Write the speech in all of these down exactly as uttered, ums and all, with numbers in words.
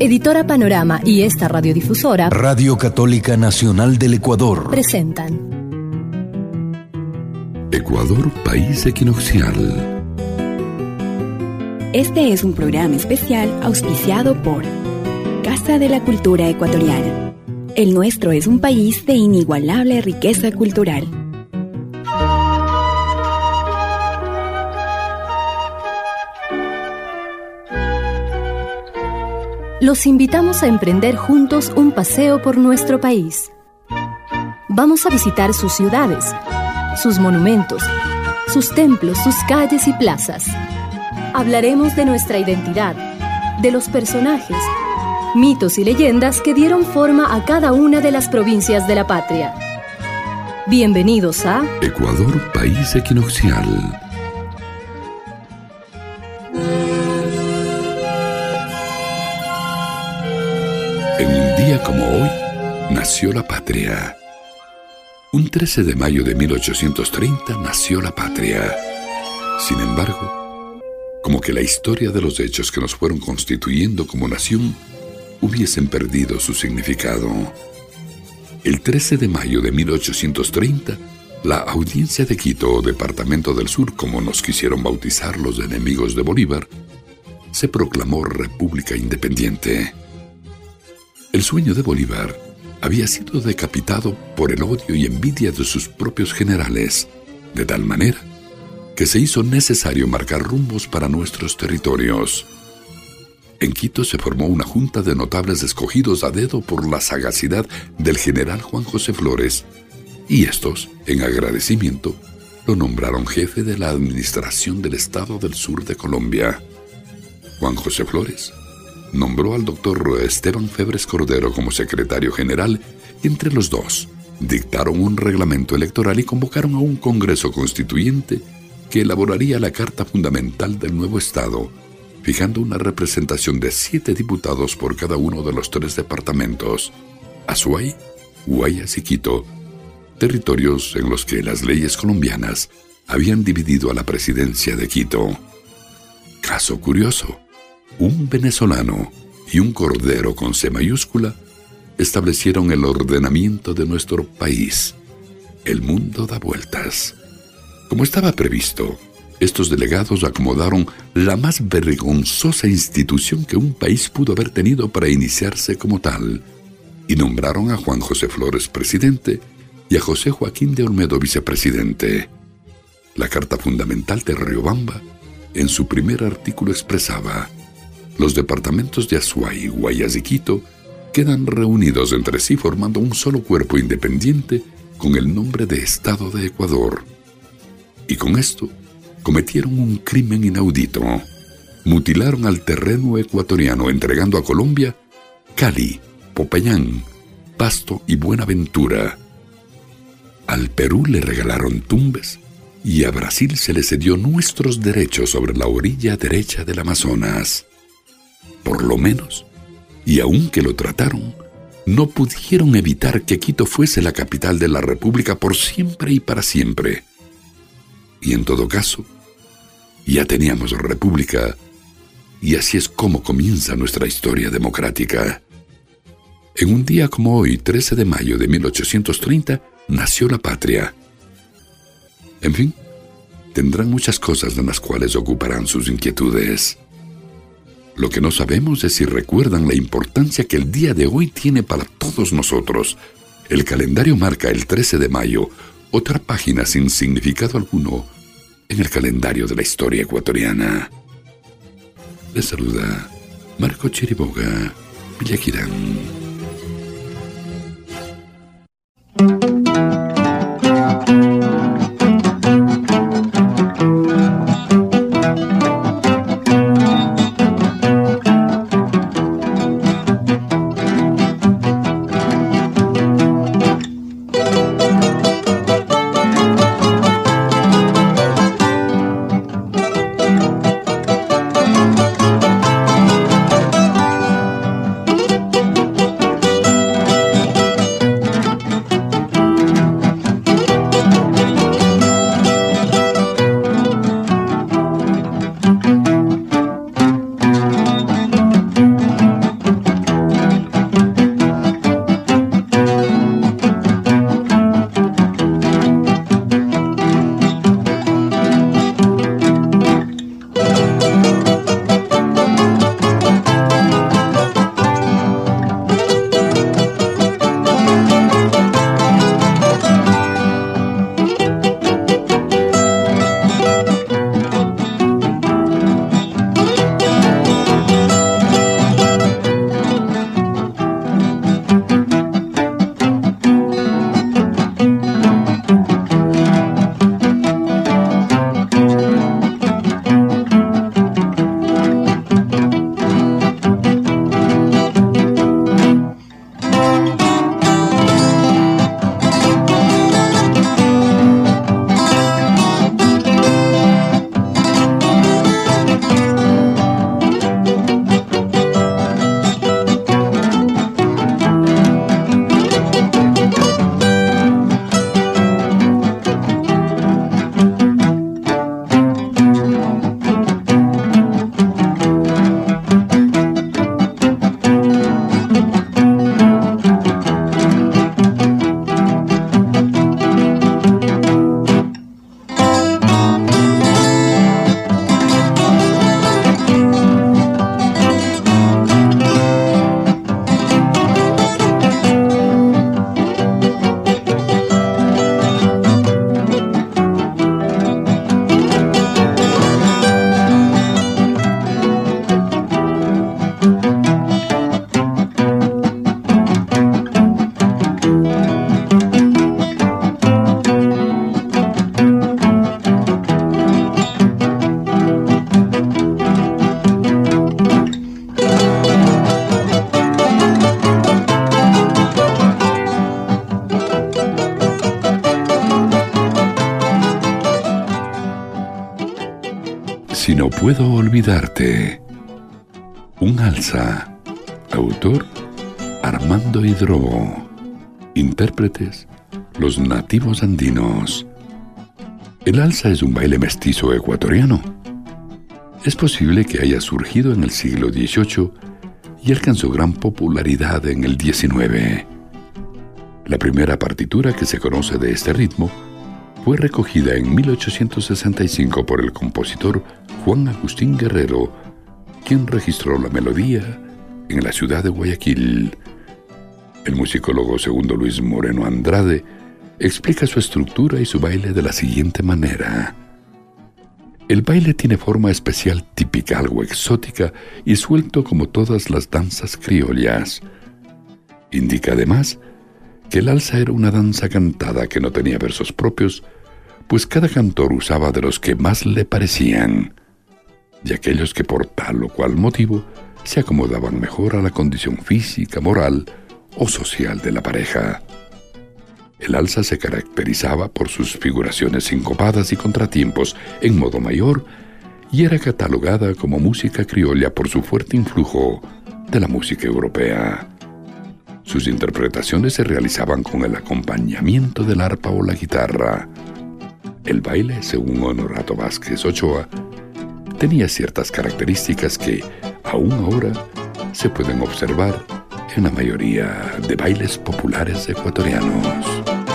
Editora Panorama y esta radiodifusora, Radio Católica Nacional del Ecuador, presentan Ecuador, país equinoccial. Este es un programa especial auspiciado por Casa de la Cultura Ecuatoriana. El nuestro es un país de inigualable riqueza cultural. Los invitamos a emprender juntos un paseo por nuestro país. Vamos a visitar sus ciudades, sus monumentos, sus templos, sus calles y plazas. Hablaremos de nuestra identidad, de los personajes, mitos y leyendas que dieron forma a cada una de las provincias de la patria. Bienvenidos a Ecuador, país equinoccial. En un día como hoy, nació la patria. Un trece de mayo de mil ochocientos treinta nació la patria. Sin embargo, como que la historia de los hechos que nos fueron constituyendo como nación hubiesen perdido su significado. El trece de mayo de mil ochocientos treinta, la Audiencia de Quito, Departamento del Sur, como nos quisieron bautizar los enemigos de Bolívar, se proclamó república independiente. El sueño de Bolívar había sido decapitado por el odio y envidia de sus propios generales, de tal manera que se hizo necesario marcar rumbos para nuestros territorios. En Quito se formó una junta de notables escogidos a dedo por la sagacidad del general Juan José Flores, y estos, en agradecimiento, lo nombraron jefe de la administración del Estado del Sur de Colombia. Juan José Flores nombró al doctor Esteban Febres Cordero como secretario general y entre los dos dictaron un reglamento electoral y convocaron a un congreso constituyente que elaboraría la carta fundamental del nuevo Estado, fijando una representación de siete diputados por cada uno de los tres departamentos, Azuay, Guayas y Quito, territorios en los que las leyes colombianas habían dividido a la presidencia de Quito. Caso curioso: un venezolano y un cordero con C mayúscula establecieron el ordenamiento de nuestro país. El mundo da vueltas. Como estaba previsto, estos delegados acomodaron la más vergonzosa institución que un país pudo haber tenido para iniciarse como tal, y nombraron a Juan José Flores presidente y a José Joaquín de Olmedo vicepresidente. La Carta Fundamental de Riobamba, en su primer artículo, expresaba: los departamentos de Azuay, Guayas y Quito quedan reunidos entre sí formando un solo cuerpo independiente con el nombre de Estado de Ecuador. Y con esto cometieron un crimen inaudito. Mutilaron al terreno ecuatoriano entregando a Colombia Cali, Popayán, Pasto y Buenaventura. Al Perú le regalaron Tumbes y a Brasil se le cedió nuestros derechos sobre la orilla derecha del Amazonas. Por lo menos, y aunque lo trataron, no pudieron evitar que Quito fuese la capital de la República por siempre y para siempre. Y en todo caso, ya teníamos república, y así es como comienza nuestra historia democrática. En un día como hoy, trece de mayo de mil ochocientos treinta, nació la patria. En fin, tendrán muchas cosas en las cuales ocuparán sus inquietudes. Lo que no sabemos es si recuerdan la importancia que el día de hoy tiene para todos nosotros. El calendario marca el trece de mayo, otra página sin significado alguno en el calendario de la historia ecuatoriana. Les saluda Marco Chiriboga, Villaquirán. Si no puedo olvidarte. Un alza. Autor Armando Hidrobo. Intérpretes los nativos andinos. El alza es un baile mestizo ecuatoriano. Es posible que haya surgido en el siglo dieciocho y alcanzó gran popularidad en el diecinueve. La primera partitura que se conoce de este ritmo fue recogida en mil ochocientos sesenta y cinco por el compositor Juan Agustín Guerrero, quien registró la melodía en la ciudad de Guayaquil. El musicólogo Segundo Luis Moreno Andrade explica su estructura y su baile de la siguiente manera. El baile tiene forma especial típica, algo exótica y suelto como todas las danzas criollas. Indica además que el alza era una danza cantada que no tenía versos propios, pues cada cantor usaba de los que más le parecían, y aquellos que por tal o cual motivo se acomodaban mejor a la condición física, moral o social de la pareja. El alza se caracterizaba por sus figuraciones sincopadas y contratiempos en modo mayor y era catalogada como música criolla por su fuerte influjo de la música europea. Sus interpretaciones se realizaban con el acompañamiento del arpa o la guitarra. El baile, según Honorato Vázquez Ochoa, tenía ciertas características que, aún ahora, se pueden observar en la mayoría de bailes populares ecuatorianos.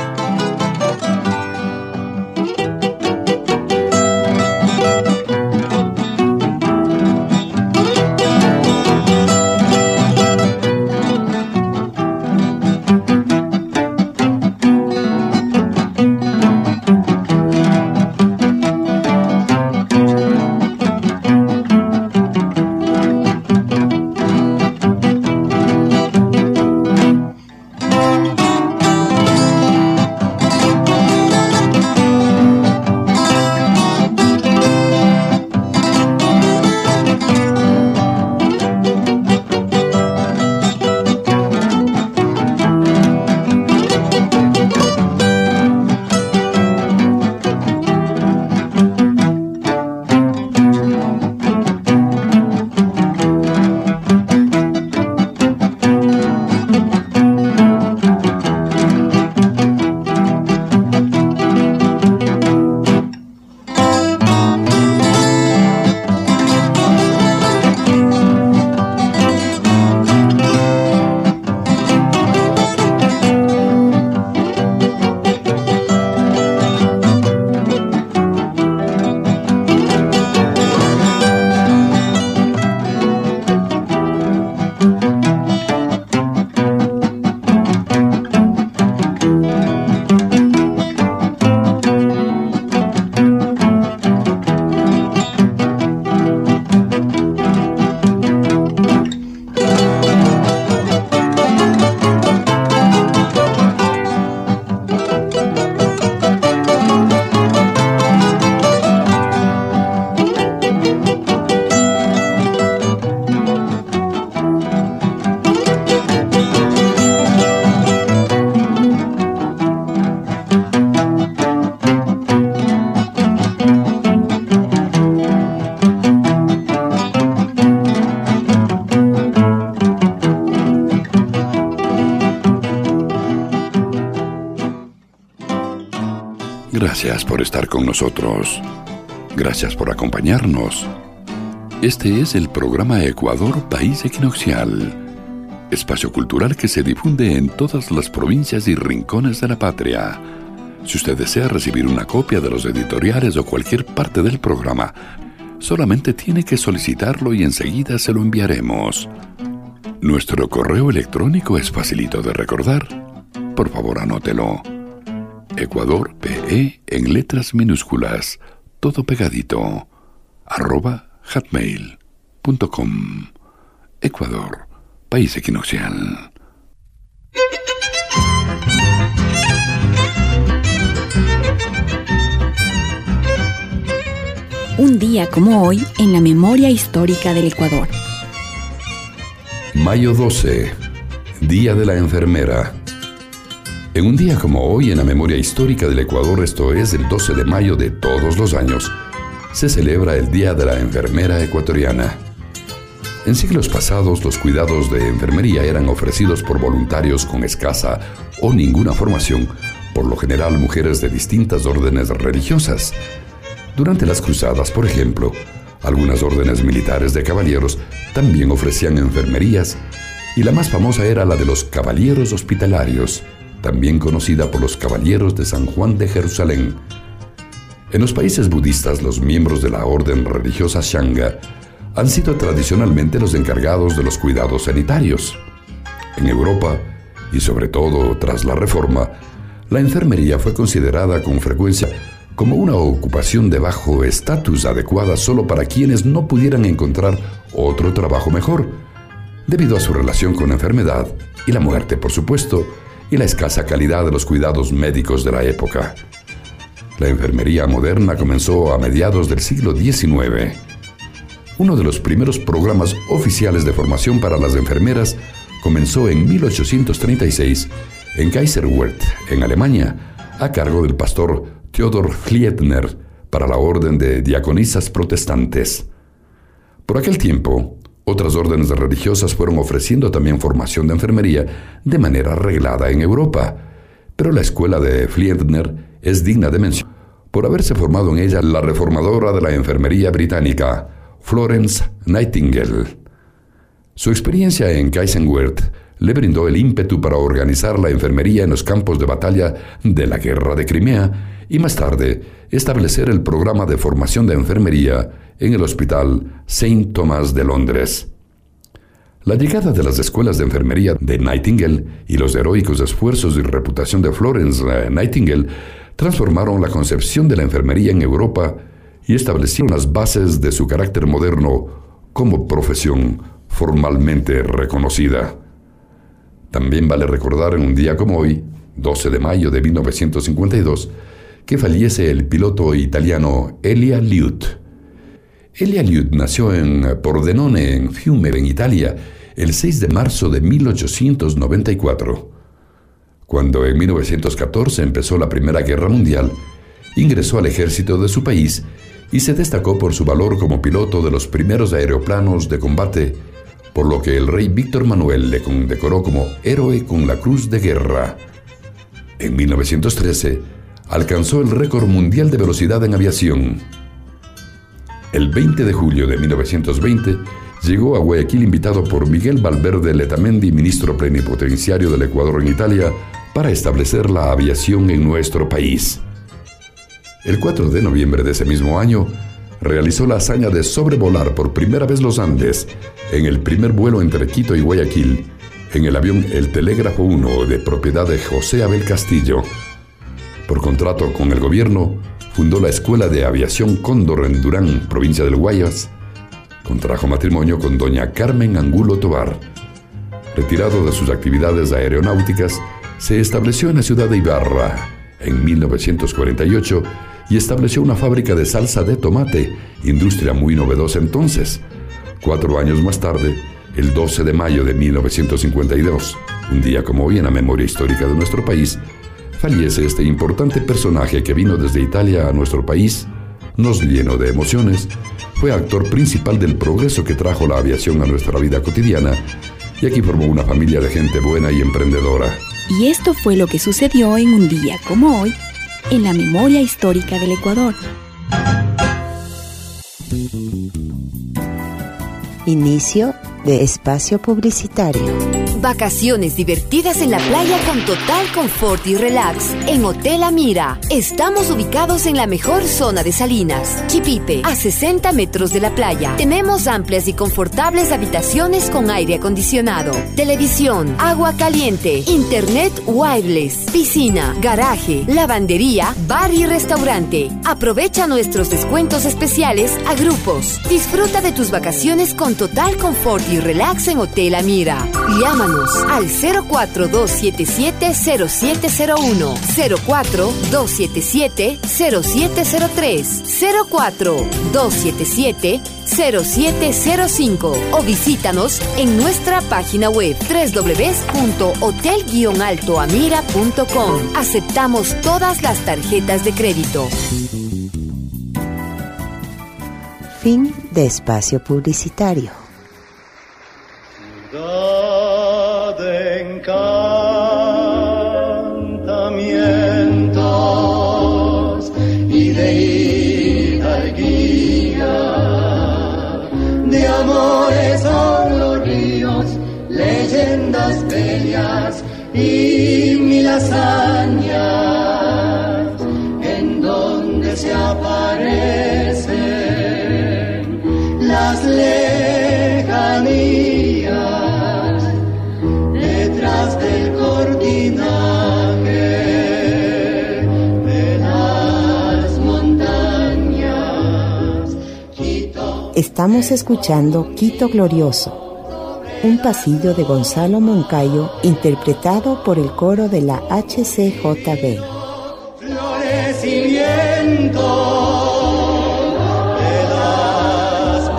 Gracias por estar con nosotros. Gracias por acompañarnos. Este es el programa Ecuador País Equinoccial, espacio cultural que se difunde en todas las provincias y rincones de la patria. Si usted desea recibir una copia de los editoriales o cualquier parte del programa, solamente tiene que solicitarlo y enseguida se lo enviaremos. Nuestro correo electrónico es facilito de recordar. Por favor, anótelo. Ecuador P E en letras minúsculas, todo pegadito, arroba hotmail punto com. Ecuador, País Equinoccial. Un día como hoy en la memoria histórica del Ecuador. Mayo doce, Día de la Enfermera. En un día como hoy en la memoria histórica del Ecuador, esto es el doce de mayo de todos los años, se celebra el Día de la Enfermera Ecuatoriana. En siglos pasados, los cuidados de enfermería eran ofrecidos por voluntarios con escasa o ninguna formación, por lo general mujeres de distintas órdenes religiosas. Durante las cruzadas, por ejemplo, algunas órdenes militares de caballeros también ofrecían enfermerías, y la más famosa era la de los Caballeros Hospitalarios, también conocida por los Caballeros de San Juan de Jerusalén. En los países budistas, los miembros de la orden religiosa Shanga han sido tradicionalmente los encargados de los cuidados sanitarios. En Europa, y sobre todo tras la Reforma, la enfermería fue considerada con frecuencia como una ocupación de bajo estatus adecuada solo para quienes no pudieran encontrar otro trabajo mejor, debido a su relación con la enfermedad y la muerte, por supuesto, y la escasa calidad de los cuidados médicos de la época. La enfermería moderna comenzó a mediados del siglo diecinueve. Uno de los primeros programas oficiales de formación para las enfermeras comenzó en mil ochocientos treinta y seis en Kaiserwerth, en Alemania, a cargo del pastor Theodor Fliedner para la Orden de Diaconisas Protestantes. Por aquel tiempo, otras órdenes religiosas fueron ofreciendo también formación de enfermería de manera reglada en Europa, pero la escuela de Fliedner es digna de mención por haberse formado en ella la reformadora de la enfermería británica, Florence Nightingale. Su experiencia en Kaiserwerth le brindó el ímpetu para organizar la enfermería en los campos de batalla de la Guerra de Crimea y más tarde establecer el programa de formación de enfermería en el Hospital Saint Thomas de Londres. La llegada de las escuelas de enfermería de Nightingale y los heroicos esfuerzos y reputación de Florence Nightingale transformaron la concepción de la enfermería en Europa y establecieron las bases de su carácter moderno como profesión formalmente reconocida. También vale recordar en un día como hoy, doce de mayo de mil novecientos cincuenta y dos, que fallece el piloto italiano Elia Liut. Elia Liut nació en Pordenone, en Fiume, en Italia, el seis de marzo de mil ochocientos noventa y cuatro. Cuando en mil novecientos catorce empezó la Primera Guerra Mundial, ingresó al ejército de su país y se destacó por su valor como piloto de los primeros aeroplanos de combate, por lo que el rey Víctor Manuel le condecoró como héroe con la Cruz de Guerra. En mil novecientos trece, alcanzó el récord mundial de velocidad en aviación. El veinte de julio de mil novecientos veinte, llegó a Guayaquil invitado por Miguel Valverde Letamendi, ministro plenipotenciario del Ecuador en Italia, para establecer la aviación en nuestro país. El cuatro de noviembre de ese mismo año, realizó la hazaña de sobrevolar por primera vez los Andes en el primer vuelo entre Quito y Guayaquil, en el avión El Telégrafo uno de propiedad de José Abel Castillo. Por contrato con el gobierno, fundó la Escuela de Aviación Cóndor en Durán, provincia del Guayas. Contrajo matrimonio con doña Carmen Angulo Tobar. Retirado de sus actividades aeronáuticas, se estableció en la ciudad de Ibarra en mil novecientos cuarenta y ocho y estableció una fábrica de salsa de tomate, industria muy novedosa entonces. Cuatro años más tarde, el doce de mayo de mil novecientos cincuenta y dos, un día como hoy en la memoria histórica de nuestro país, fallece este importante personaje que vino desde Italia a nuestro país, nos llenó de emociones, fue actor principal del progreso que trajo la aviación a nuestra vida cotidiana y aquí formó una familia de gente buena y emprendedora. Y esto fue lo que sucedió en un día como hoy, en la memoria histórica del Ecuador. Inicio de espacio publicitario. Vacaciones divertidas en la playa con total confort y relax en Hotel Amira. Estamos ubicados en la mejor zona de Salinas, Chipipe, a sesenta metros de la playa. Tenemos amplias y confortables habitaciones con aire acondicionado, televisión, agua caliente, internet wireless, piscina, garaje, lavandería, bar y restaurante. Aprovecha nuestros descuentos especiales a grupos. Disfruta de tus vacaciones con total confort y relax en Hotel Amira. Llámanos al cero cuatro dos siete siete cero siete cero uno, cero cuatro dos siete siete cero siete cero tres, cero cuatro dos siete siete cero siete cero cinco o visítanos en nuestra página web doble u doble u doble u punto hotel guion alto amira punto com. Aceptamos todas las tarjetas de crédito. Fin de espacio publicitario. Ciudad de encantamientos y de hidalguía, de amores son los ríos, leyendas bellas y mil hazañas, en donde se aparecen las lejanías, detrás del cortinaje de las montañas. Quito. Estamos escuchando Quito Glorioso, un pasillo de Gonzalo Moncayo interpretado por el coro de la H C J B. Florecimiento de las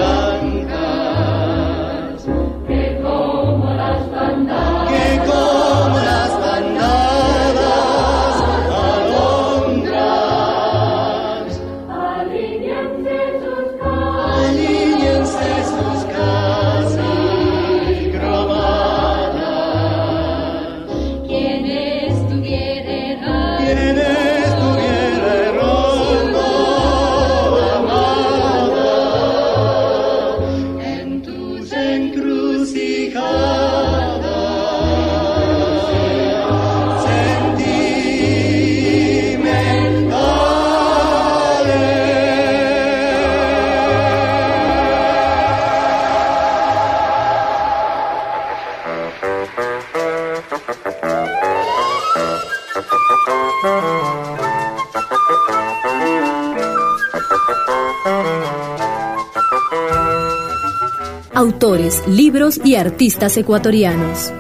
barrancas, que como las bandadas, que como las bandadas alondras, alíñense sus casas, alíñense sus casas cromadas. ¿Quién estuviera errando? ¿Quién estuviera errando, amada, en tus encrucijadas? Autores, libros y artistas ecuatorianos.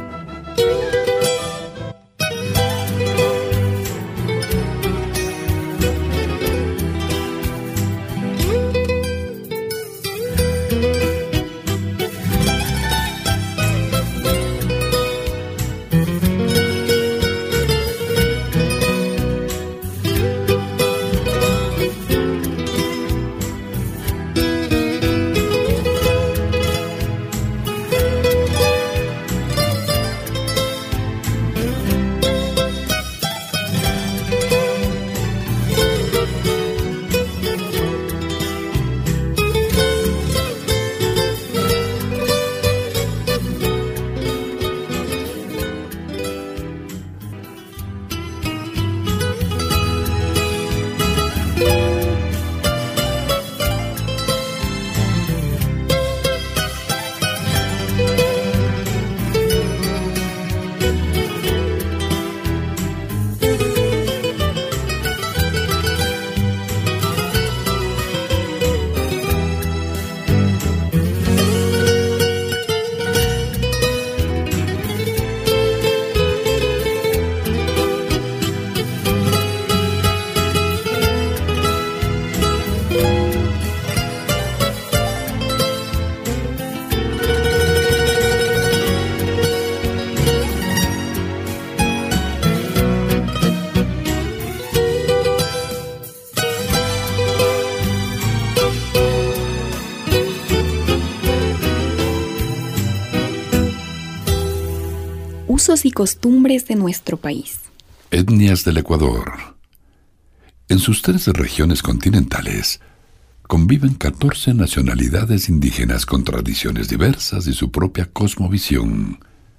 Usos y costumbres de nuestro país. Etnias del Ecuador. En sus tres regiones continentales conviven catorce nacionalidades indígenas con tradiciones diversas y su propia cosmovisión.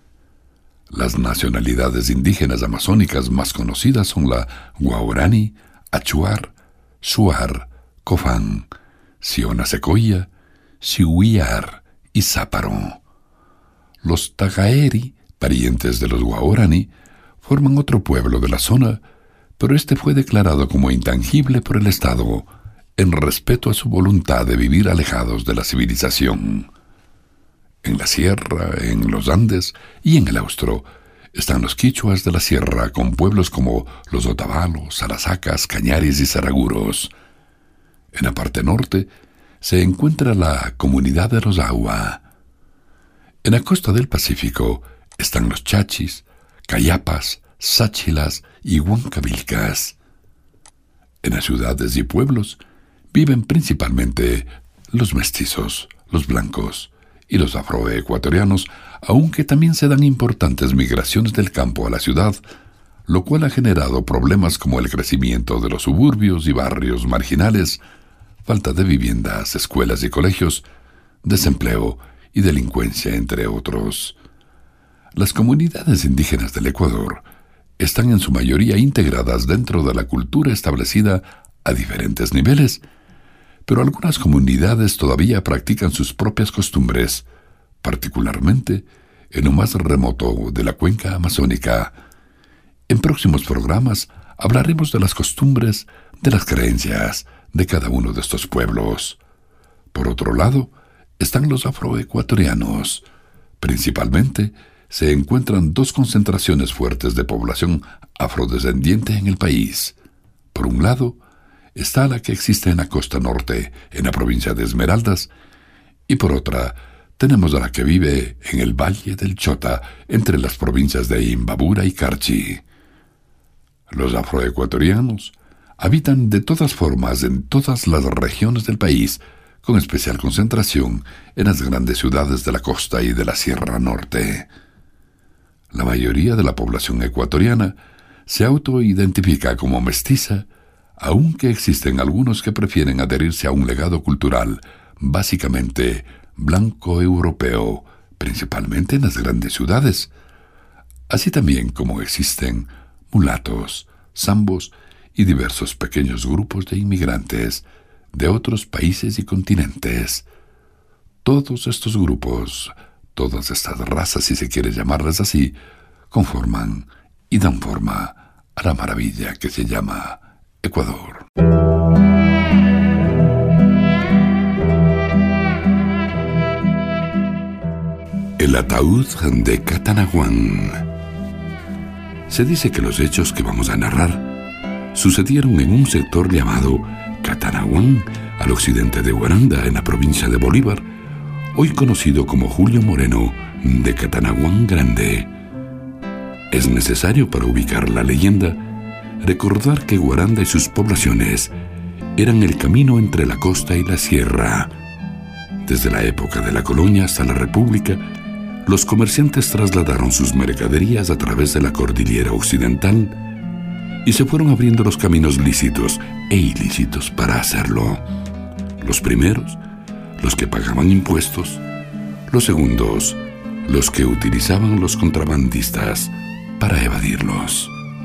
Las nacionalidades indígenas amazónicas más conocidas son la Guaorani, Achuar, Shuar, Cofán, Siona Secoya, Sihuiar y Záparo. Los Tagaeri, parientes de los Guaorani, forman otro pueblo de la zona, pero este fue declarado como intangible por el Estado en respeto a su voluntad de vivir alejados de la civilización. En la sierra, en los Andes y en el Austro están los quichuas de la sierra con pueblos como los Otavalos, Arasacas, Cañaris y Zaraguros. En la parte norte se encuentra la comunidad de los Agua. En la costa del Pacífico están los Chachis, Cayapas, Sáchilas y Huancavilcas. En las ciudades y pueblos viven principalmente los mestizos, los blancos y los afroecuatorianos, aunque también se dan importantes migraciones del campo a la ciudad, lo cual ha generado problemas como el crecimiento de los suburbios y barrios marginales, falta de viviendas, escuelas y colegios, desempleo y delincuencia, entre otros. Las comunidades indígenas del Ecuador están en su mayoría integradas dentro de la cultura establecida a diferentes niveles, pero algunas comunidades todavía practican sus propias costumbres, particularmente en lo más remoto de la cuenca amazónica. En próximos programas hablaremos de las costumbres, de las creencias de cada uno de estos pueblos. Por otro lado, están los afroecuatorianos. Principalmente, se encuentran dos concentraciones fuertes de población afrodescendiente en el país. Por un lado, está la que existe en la costa norte, en la provincia de Esmeraldas, y por otra, tenemos a la que vive en el Valle del Chota, entre las provincias de Imbabura y Carchi. Los afroecuatorianos habitan de todas formas en todas las regiones del país, con especial concentración en las grandes ciudades de la costa y de la Sierra Norte. La mayoría de la población ecuatoriana se autoidentifica como mestiza, aunque existen algunos que prefieren adherirse a un legado cultural básicamente blanco-europeo, principalmente en las grandes ciudades, así también como existen mulatos, zambos y diversos pequeños grupos de inmigrantes de otros países y continentes. Todos estos grupos, todas estas razas, si se quiere llamarlas así, conforman y dan forma a la maravilla que se llama Ecuador. El ataúd de Catanaguán. Se dice que los hechos que vamos a narrar sucedieron en un sector llamado Catanaguán, al occidente de Guaranda, en la provincia de Bolívar, hoy conocido como Julio Moreno de Catanaguán Grande. Es necesario, para ubicar la leyenda, recordar que Guaranda y sus poblaciones eran el camino entre la costa y la sierra. Desde la época de la colonia hasta la República, los comerciantes trasladaron sus mercaderías a través de la cordillera occidental y se fueron abriendo los caminos lícitos e ilícitos para hacerlo. Los primeros, los que pagaban impuestos; los segundos, los que utilizaban los contrabandistas para evadirlos.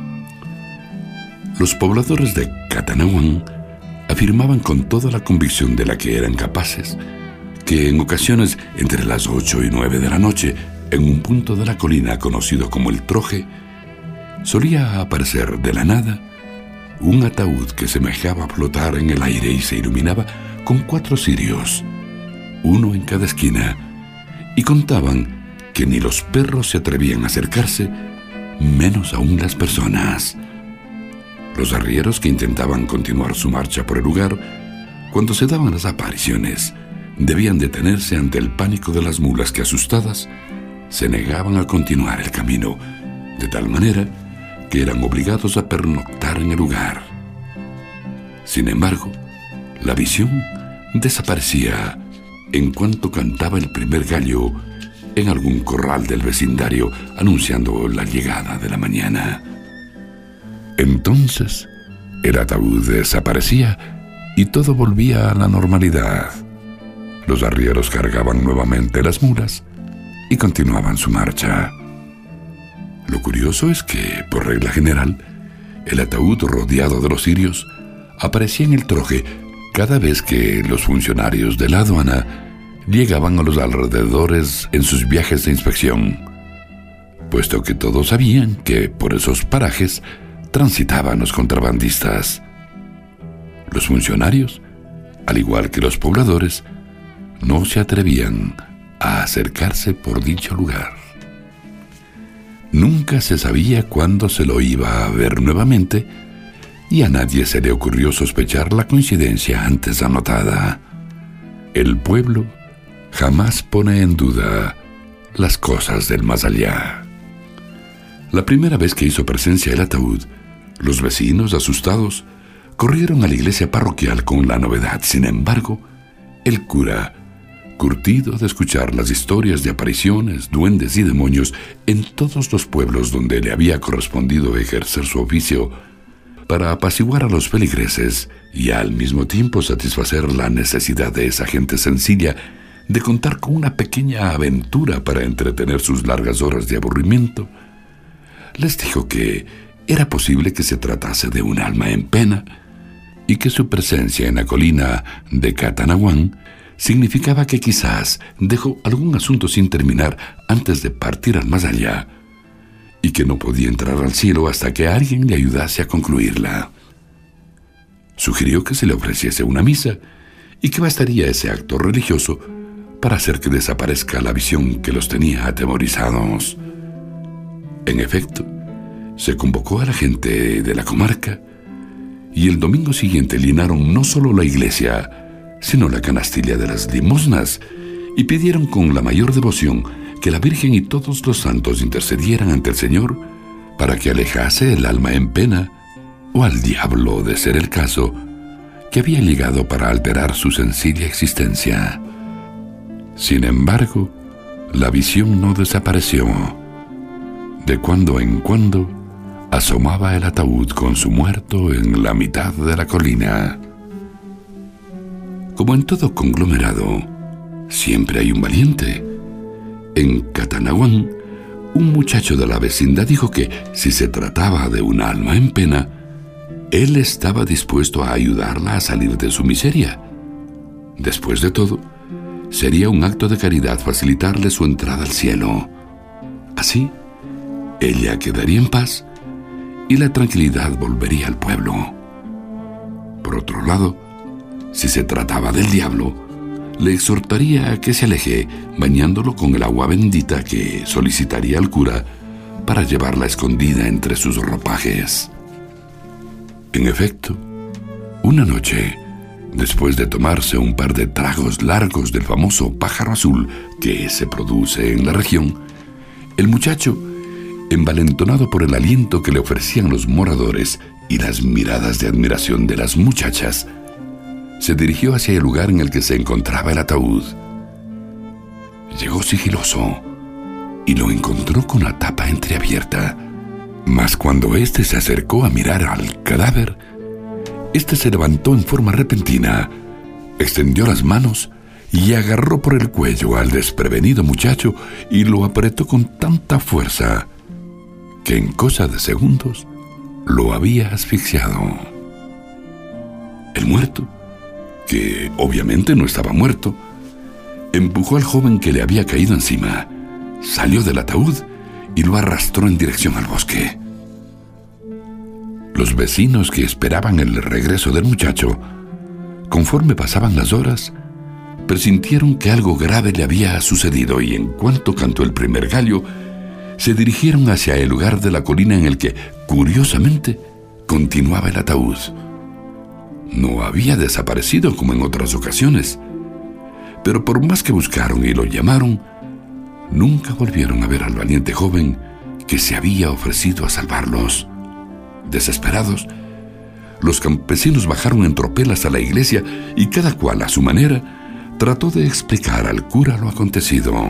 Los pobladores de Catanaguán afirmaban con toda la convicción de la que eran capaces que en ocasiones entre las ocho y nueve de la noche, en un punto de la colina conocido como el Troje, solía aparecer de la nada un ataúd que semejaba flotar en el aire y se iluminaba con cuatro cirios, uno en cada esquina, y contaban que ni los perros se atrevían a acercarse, menos aún las personas. Los arrieros que intentaban continuar su marcha por el lugar, cuando se daban las apariciones, debían detenerse ante el pánico de las mulas que, asustadas, se negaban a continuar el camino, de tal manera que eran obligados a pernoctar en el lugar. Sin embargo, la visión desaparecía en cuanto cantaba el primer gallo en algún corral del vecindario, anunciando la llegada de la mañana. Entonces, el ataúd desaparecía y todo volvía a la normalidad. Los arrieros cargaban nuevamente las mulas y continuaban su marcha. Lo curioso es que, por regla general, el ataúd rodeado de los cirios aparecía en el Troje cada vez que los funcionarios de la aduana llegaban a los alrededores en sus viajes de inspección, puesto que todos sabían que por esos parajes transitaban los contrabandistas. Los funcionarios, al igual que los pobladores, no se atrevían a acercarse por dicho lugar. Nunca se sabía cuándo se lo iba a ver nuevamente, y a nadie se le ocurrió sospechar la coincidencia antes anotada. El pueblo jamás pone en duda las cosas del más allá. La primera vez que hizo presencia el ataúd, los vecinos, asustados, corrieron a la iglesia parroquial con la novedad. Sin embargo, El cura, curtido de escuchar las historias de apariciones, duendes y demonios en todos los pueblos donde le había correspondido ejercer su oficio, para apaciguar a los feligreses y al mismo tiempo satisfacer la necesidad de esa gente sencilla de contar con una pequeña aventura para entretener sus largas horas de aburrimiento, les dijo que era posible que se tratase de un alma en pena y que su presencia en la colina de Catanaguán significaba que quizás dejó algún asunto sin terminar antes de partir al más allá, y que no podía entrar al cielo hasta que alguien le ayudase a concluirla. Sugirió que se le ofreciese una misa y que bastaría ese acto religioso para hacer que desaparezca la visión que los tenía atemorizados. En efecto, se convocó a la gente de la comarca y el domingo siguiente llenaron no solo la iglesia, sino la canastilla de las limosnas y pidieron con la mayor devoción que la Virgen y todos los santos intercedieran ante el Señor para que alejase el alma en pena o al diablo, de ser el caso, que había llegado para alterar su sencilla existencia. Sin embargo, la visión no desapareció. De cuando en cuando asomaba el ataúd con su muerto en la mitad de la colina. Como en todo conglomerado, siempre hay un valiente. En Catanaguán, un muchacho de la vecindad dijo que, si se trataba de un alma en pena, él estaba dispuesto a ayudarla a salir de su miseria. Después de todo, sería un acto de caridad facilitarle su entrada al cielo. Así, ella quedaría en paz y la tranquilidad volvería al pueblo. Por otro lado, si se trataba del diablo, le exhortaría a que se aleje, bañándolo con el agua bendita que solicitaría al cura para llevarla escondida entre sus ropajes. En efecto, una noche, después de tomarse un par de tragos largos del famoso pájaro azul que se produce en la región, el muchacho, envalentonado por el aliento que le ofrecían los moradores y las miradas de admiración de las muchachas, se dirigió hacia el lugar en el que se encontraba el ataúd. Llegó sigiloso y lo encontró con la tapa entreabierta, mas cuando éste se acercó a mirar al cadáver, éste se levantó en forma repentina, extendió las manos y agarró por el cuello al desprevenido muchacho y lo apretó con tanta fuerza que en cosa de segundos lo había asfixiado. El muerto, que obviamente no estaba muerto, empujó al joven que le había caído encima, salió del ataúd y lo arrastró en dirección al bosque. Los vecinos que esperaban el regreso del muchacho, conforme pasaban las horas, presintieron que algo grave le había sucedido y en cuanto cantó el primer gallo, se dirigieron hacia el lugar de la colina en el que, curiosamente, continuaba el ataúd. No había desaparecido como en otras ocasiones, pero por más que buscaron y lo llamaron, nunca volvieron a ver al valiente joven que se había ofrecido a salvarlos. Desesperados, los campesinos bajaron en tropelas a la iglesia y cada cual a su manera trató de explicar al cura lo acontecido.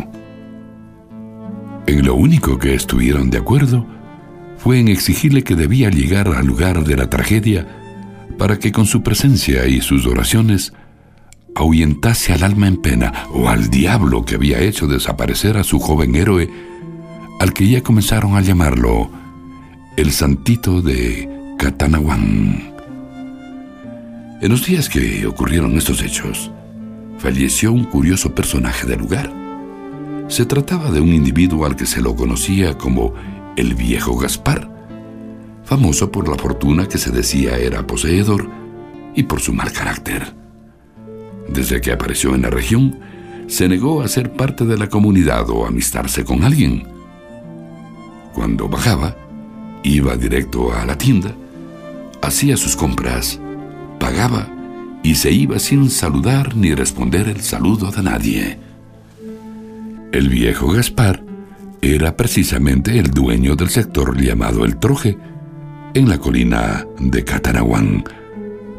En lo único que estuvieron de acuerdo fue en exigirle que debía llegar al lugar de la tragedia para que con su presencia y sus oraciones ahuyentase al alma en pena o al diablo que había hecho desaparecer a su joven héroe, al que ya comenzaron a llamarlo el Santito de Catanaguán. En los días que ocurrieron estos hechos, falleció un curioso personaje del lugar. Se trataba de un individuo al que se lo conocía como el Viejo Gaspar, famoso por la fortuna que se decía era poseedor y por su mal carácter. Desde que apareció en la región, se negó a ser parte de la comunidad o amistarse con alguien. Cuando bajaba, iba directo a la tienda, hacía sus compras, pagaba y se iba sin saludar ni responder el saludo de nadie. El Viejo Gaspar era precisamente el dueño del sector llamado El Troje, en la colina de Catanaguán,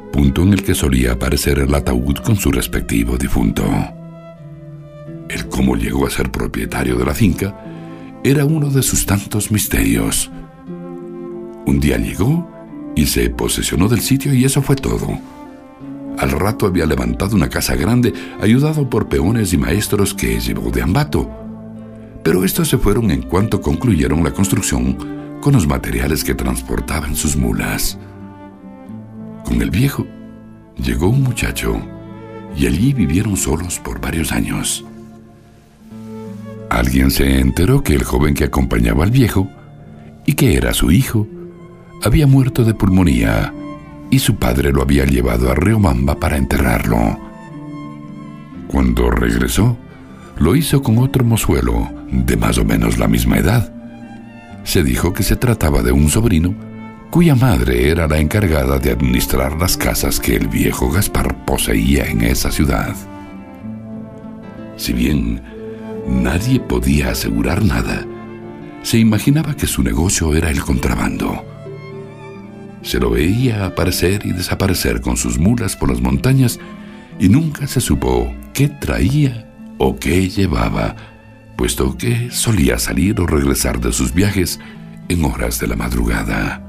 punto en el que solía aparecer el ataúd con su respectivo difunto. El cómo llegó a ser propietario de la finca era uno de sus tantos misterios. Un día llegó y se posesionó del sitio y eso fue todo. Al rato había levantado una casa grande, ayudado por peones y maestros que llevó de Ambato. Pero estos se fueron en cuanto concluyeron la construcción con los materiales que transportaban sus mulas. Con el viejo llegó un muchacho y allí vivieron solos por varios años. Alguien se enteró que el joven que acompañaba al viejo, y que era su hijo, había muerto de pulmonía y su padre lo había llevado a Riobamba para enterrarlo. Cuando regresó, lo hizo con otro mozuelo de más o menos la misma edad. Se dijo que se trataba de un sobrino cuya madre era la encargada de administrar las casas que el viejo Gaspar poseía en esa ciudad. Si bien nadie podía asegurar nada, se imaginaba que su negocio era el contrabando. Se lo veía aparecer y desaparecer con sus mulas por las montañas y nunca se supo qué traía o qué llevaba, puesto que solía salir o regresar de sus viajes en horas de la madrugada.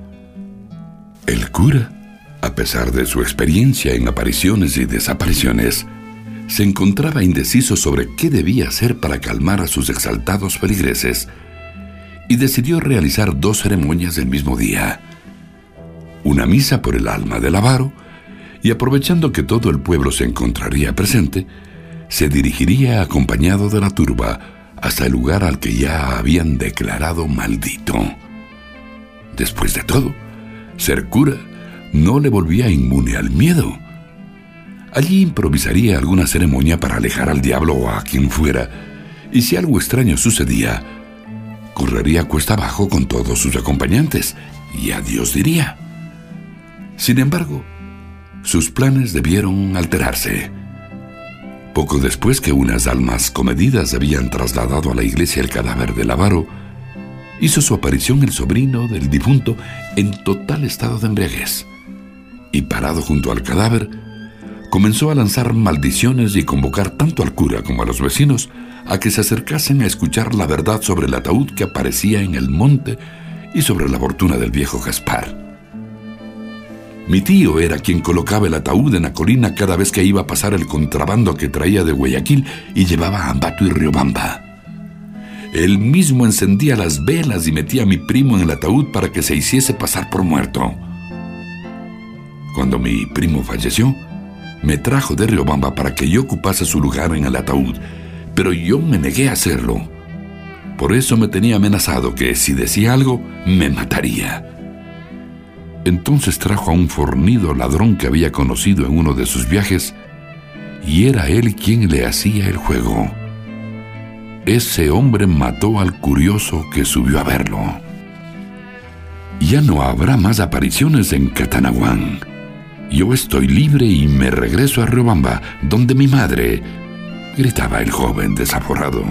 El cura, a pesar de su experiencia en apariciones y desapariciones, se encontraba indeciso sobre qué debía hacer para calmar a sus exaltados feligreses y decidió realizar dos ceremonias el mismo día. Una misa por el alma del avaro y, aprovechando que todo el pueblo se encontraría presente, se dirigiría acompañado de la turba hasta el lugar al que ya habían declarado maldito. Después de todo, ser cura no le volvía inmune al miedo. Allí improvisaría alguna ceremonia para alejar al diablo o a quien fuera, y si algo extraño sucedía, correría cuesta abajo con todos sus acompañantes y adiós diría. Sin embargo, sus planes debieron alterarse. Poco después que unas almas comedidas habían trasladado a la iglesia el cadáver del avaro, hizo su aparición el sobrino del difunto en total estado de embriaguez, y parado junto al cadáver, comenzó a lanzar maldiciones y convocar tanto al cura como a los vecinos a que se acercasen a escuchar la verdad sobre el ataúd que aparecía en el monte y sobre la fortuna del viejo Gaspar. Mi tío era quien colocaba el ataúd en la colina cada vez que iba a pasar el contrabando que traía de Guayaquil y llevaba a Ambato y Riobamba. Él mismo encendía las velas y metía a mi primo en el ataúd para que se hiciese pasar por muerto. Cuando mi primo falleció, me trajo de Riobamba para que yo ocupase su lugar en el ataúd, pero yo me negué a hacerlo. Por eso me tenía amenazado que si decía algo, me mataría. Entonces trajo a un fornido ladrón que había conocido en uno de sus viajes, y era él quien le hacía el juego. Ese hombre mató al curioso que subió a verlo. Ya no habrá más apariciones en Catanaguán. Yo estoy libre y me regreso a Riobamba, donde mi madre, gritaba el joven desaforado.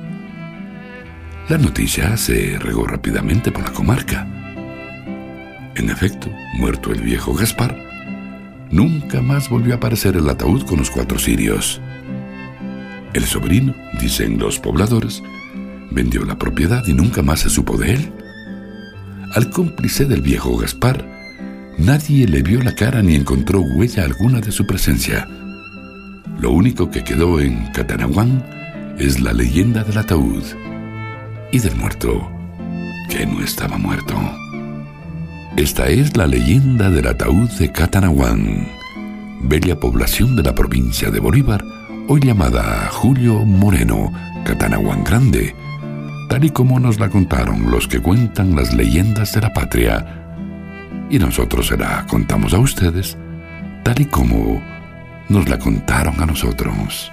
La noticia se regó rápidamente por la comarca. En efecto, muerto el viejo Gaspar, nunca más volvió a aparecer el ataúd con los cuatro cirios. El sobrino, dicen los pobladores, vendió la propiedad y nunca más se supo de él. Al cómplice del viejo Gaspar, nadie le vio la cara ni encontró huella alguna de su presencia. Lo único que quedó en Catanaguán es la leyenda del ataúd y del muerto que no estaba muerto. Esta es la leyenda del ataúd de Catanaguán, bella población de la provincia de Bolívar, hoy llamada Julio Moreno, Catanaguán Grande, tal y como nos la contaron los que cuentan las leyendas de la patria, y nosotros se la contamos a ustedes, tal y como nos la contaron a nosotros.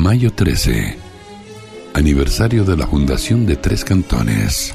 Mayo trece, aniversario de la fundación de tres cantones.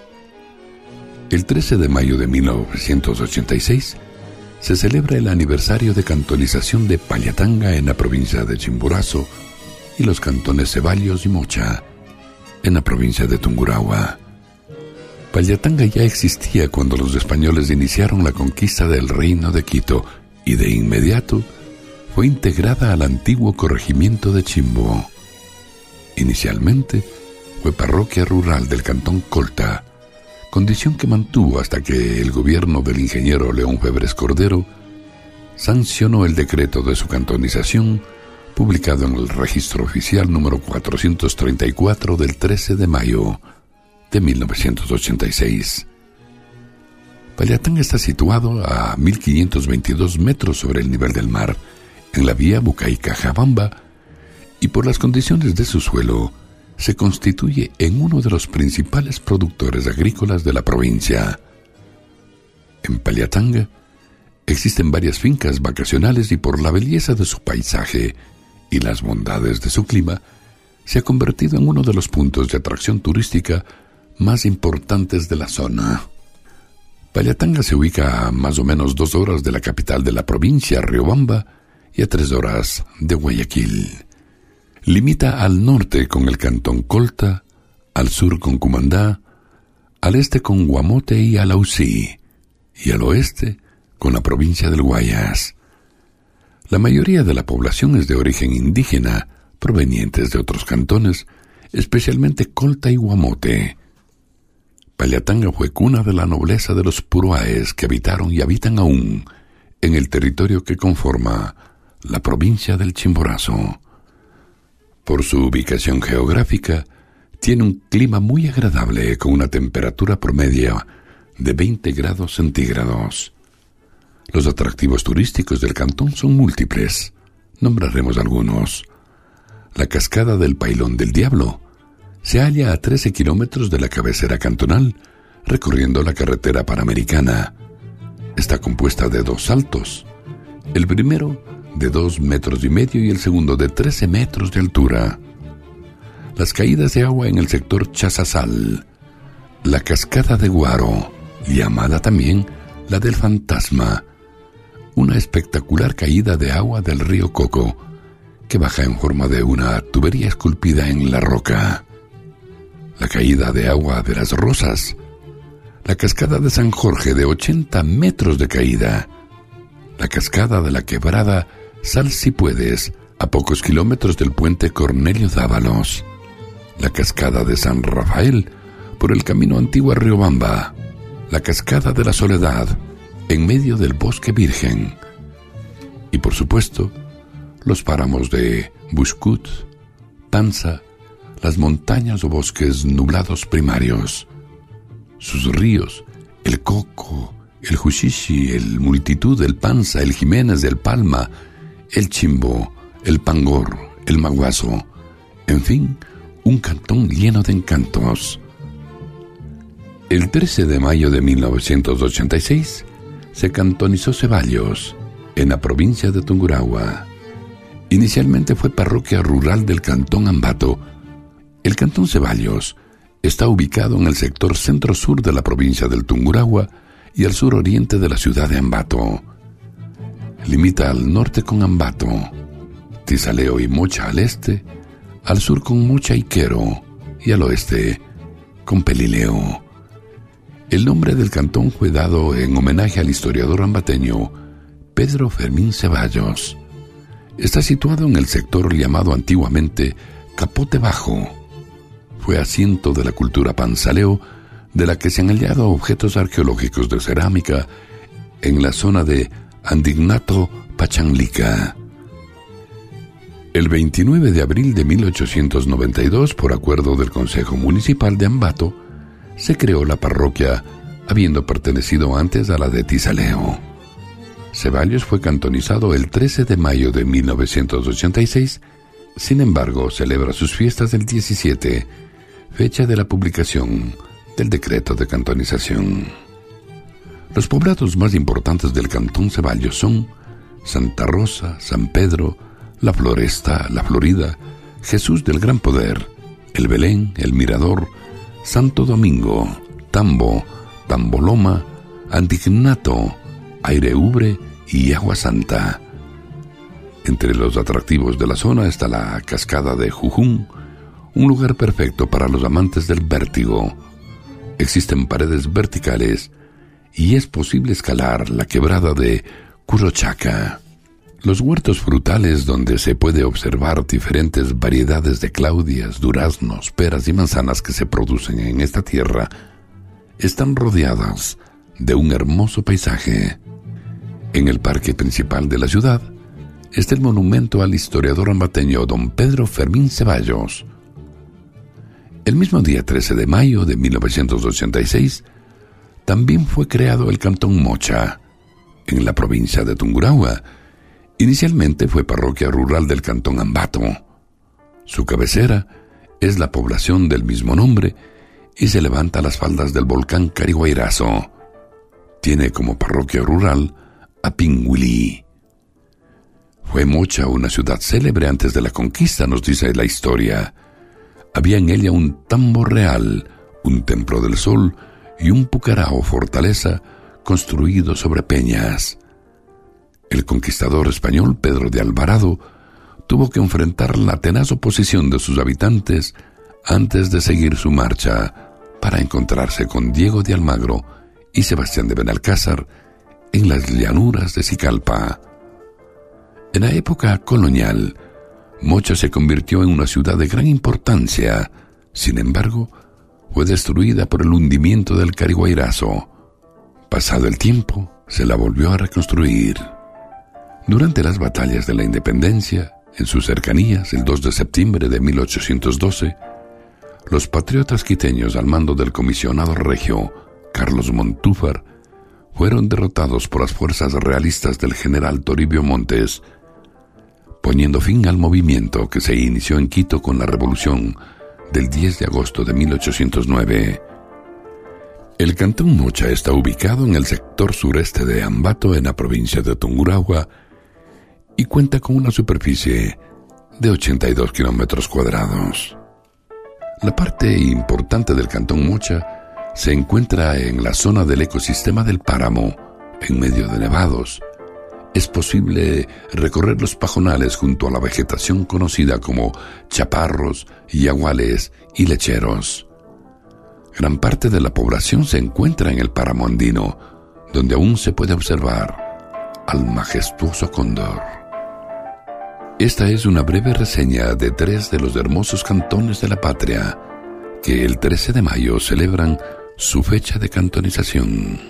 El trece de mayo de mil novecientos ochenta y seis se celebra el aniversario de cantonización de Pallatanga en la provincia de Chimborazo y los cantones Ceballos y Mocha en la provincia de Tungurahua. Pallatanga ya existía cuando los españoles iniciaron la conquista del reino de Quito y de inmediato fue integrada al antiguo corregimiento de Chimbo. Inicialmente fue parroquia rural del cantón Colta, condición que mantuvo hasta que el gobierno del ingeniero León Febres Cordero sancionó el decreto de su cantonización, publicado en el registro oficial número cuatrocientos treinta y cuatro del trece de mayo de mil novecientos ochenta y seis. Pallatanga está situado a mil quinientos veintidós metros sobre el nivel del mar, en la vía Bucay-Cajabamba, y por las condiciones de su suelo, se constituye en uno de los principales productores agrícolas de la provincia. En Pallatanga existen varias fincas vacacionales y por la belleza de su paisaje y las bondades de su clima, se ha convertido en uno de los puntos de atracción turística más importantes de la zona. Pallatanga se ubica a más o menos dos horas de la capital de la provincia, Riobamba, y a tres horas de Guayaquil. Limita al norte con el cantón Colta, al sur con Cumandá, al este con Guamote y Alausí, y al oeste con la provincia del Guayas. La mayoría de la población es de origen indígena, provenientes de otros cantones, especialmente Colta y Guamote. Pallatanga fue cuna de la nobleza de los puruáes que habitaron y habitan aún en el territorio que conforma la provincia del Chimborazo. Por su ubicación geográfica, tiene un clima muy agradable con una temperatura promedio de veinte grados centígrados. Los atractivos turísticos del cantón son múltiples. Nombraremos algunos. La cascada del Pailón del Diablo se halla a trece kilómetros de la cabecera cantonal, recorriendo la carretera panamericana. Está compuesta de dos saltos. El primero de dos metros y medio y el segundo de trece metros de altura. Las caídas de agua en el sector Chazazal. La cascada de Guaro, llamada también la del Fantasma. Una espectacular caída de agua del río Coco, que baja en forma de una tubería esculpida en la roca. La caída de agua de las Rosas. La cascada de San Jorge de ochenta metros de caída. La cascada de la quebrada Sal si puedes, a pocos kilómetros del puente Cornelio Dávalos. La cascada de San Rafael, por el camino antiguo a Riobamba. La cascada de la Soledad, en medio del bosque virgen. Y por supuesto, los páramos de Buscut, Panza, las montañas o bosques nublados primarios. Sus ríos, el Coco, el Juchichi, el Multitud, el Panza, el Jiménez, el Palma, el Chimbo, el Pangor, el Maguazo, en fin, un cantón lleno de encantos. El trece de mayo de mil novecientos ochenta y seis se cantonizó Ceballos, en la provincia de Tungurahua. Inicialmente fue parroquia rural del cantón Ambato. El cantón Ceballos está ubicado en el sector centro-sur de la provincia del Tungurahua y al sur-oriente de la ciudad de Ambato. Limita al norte con Ambato, Tizaleo y Mocha al este, al sur con Mocha y Quero y al oeste con Pelileo. El nombre del cantón fue dado en homenaje al historiador ambateño Pedro Fermín Ceballos. Está situado en el sector llamado antiguamente Capote Bajo. Fue asiento de la cultura panzaleo, de la que se han hallado objetos arqueológicos de cerámica en la zona de Andignato Pachanlica. El veintinueve de abril de mil ochocientos noventa y dos, por acuerdo del Consejo Municipal de Ambato, se creó la parroquia, habiendo pertenecido antes a la de Tizaleo. Ceballos fue cantonizado el trece de mayo de mil novecientos ochenta y seis, sin embargo, celebra sus fiestas el diecisiete, fecha de la publicación del decreto de cantonización. Los poblados más importantes del cantón Ceballos son Santa Rosa, San Pedro, La Floresta, La Florida, Jesús del Gran Poder, El Belén, El Mirador, Santo Domingo, Tambo, Tamboloma, Antignato, Aire Ubre y Agua Santa. Entre los atractivos de la zona está la cascada de Jujún, un lugar perfecto para los amantes del vértigo. Existen paredes verticales y es posible escalar la quebrada de Curochaca. Los huertos frutales, donde se puede observar diferentes variedades de claudias, duraznos, peras y manzanas que se producen en esta tierra, están rodeadas de un hermoso paisaje. En el parque principal de la ciudad está el monumento al historiador ambateño don Pedro Fermín Ceballos. El mismo día trece de mayo de mil novecientos ochenta y seis, también fue creado el Cantón Mocha, en la provincia de Tungurahua. Inicialmente fue parroquia rural del Cantón Ambato. Su cabecera es la población del mismo nombre y se levanta a las faldas del volcán Cariguairazo. Tiene como parroquia rural a Pinguilí. Fue Mocha una ciudad célebre antes de la conquista, nos dice la historia. Había en ella un tambo real, un templo del sol y un pucará o fortaleza construido sobre peñas. El conquistador español Pedro de Alvarado tuvo que enfrentar la tenaz oposición de sus habitantes antes de seguir su marcha para encontrarse con Diego de Almagro y Sebastián de Benalcázar en las llanuras de Sicalpa. En la época colonial, Mocha se convirtió en una ciudad de gran importancia. Sin embargo, fue destruida por el hundimiento del Cariguairazo. Pasado el tiempo, se la volvió a reconstruir. Durante las batallas de la independencia, en sus cercanías, el dos de septiembre de mil ochocientos doce, los patriotas quiteños al mando del comisionado regio Carlos Montúfar fueron derrotados por las fuerzas realistas del general Toribio Montes, poniendo fin al movimiento que se inició en Quito con la revolución del diez de agosto de mil ochocientos nueve. El Cantón Mocha está ubicado en el sector sureste de Ambato, en la provincia de Tungurahua, y cuenta con una superficie de ochenta y dos kilómetros cuadrados. La parte importante del Cantón Mocha se encuentra en la zona del ecosistema del páramo, en medio de nevados. Es posible recorrer los pajonales junto a la vegetación conocida como chaparros, yaguales y lecheros. Gran parte de la población se encuentra en el páramo andino, donde aún se puede observar al majestuoso cóndor. Esta es una breve reseña de tres de los hermosos cantones de la patria que el trece de mayo celebran su fecha de cantonización.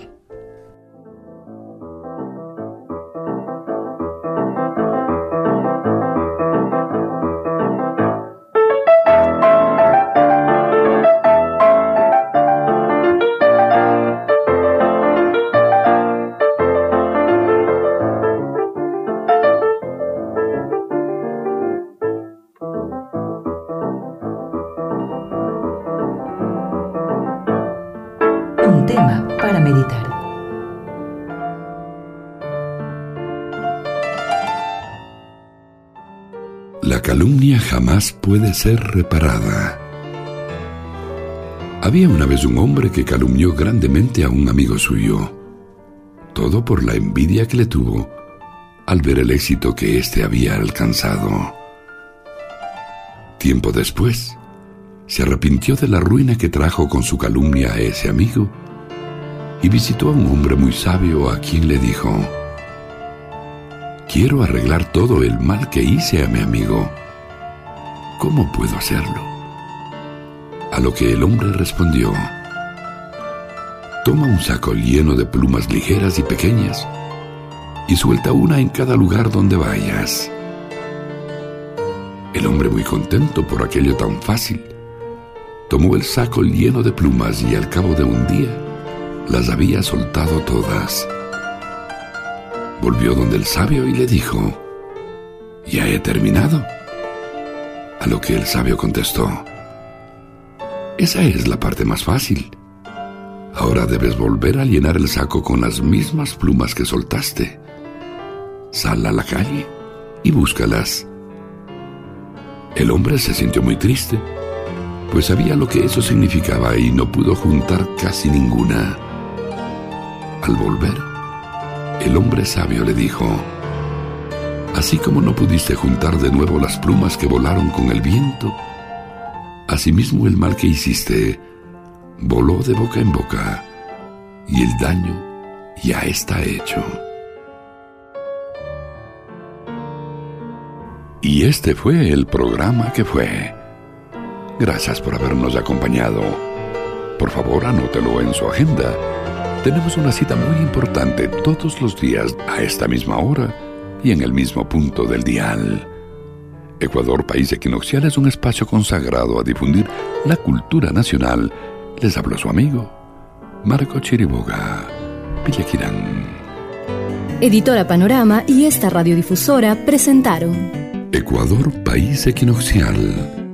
Un tema para meditar. La calumnia jamás puede ser reparada. Había una vez un hombre que calumnió grandemente a un amigo suyo, todo por la envidia que le tuvo al ver el éxito que éste había alcanzado. Tiempo después, se arrepintió de la ruina que trajo con su calumnia a ese amigo y visitó a un hombre muy sabio, a quien le dijo: «Quiero arreglar todo el mal que hice a mi amigo. ¿Cómo puedo hacerlo?». A lo que el hombre respondió: «Toma un saco lleno de plumas ligeras y pequeñas y suelta una en cada lugar donde vayas». El hombre, muy contento por aquello tan fácil, tomó el saco lleno de plumas y al cabo de un día las había soltado todas. Volvió donde el sabio y le dijo: «¿Ya he terminado?». A lo que el sabio contestó: «Esa es la parte más fácil. Ahora debes volver a llenar el saco con las mismas plumas que soltaste. Sal a la calle y búscalas». El hombre se sintió muy triste, pues sabía lo que eso significaba y no pudo juntar casi ninguna. Al volver, el hombre sabio le dijo: así como no pudiste juntar de nuevo las plumas que volaron con el viento, asimismo el mal que hiciste voló de boca en boca, y el daño ya está hecho. Y este fue el programa que fue. Gracias por habernos acompañado. Por favor, anótelo en su agenda. Tenemos una cita muy importante todos los días a esta misma hora y en el mismo punto del dial. Ecuador, país equinoccial, es un espacio consagrado a difundir la cultura nacional. Les habló su amigo Marco Chiriboga, Villaquirán. Editora Panorama y esta radiodifusora presentaron Ecuador, país equinoccial.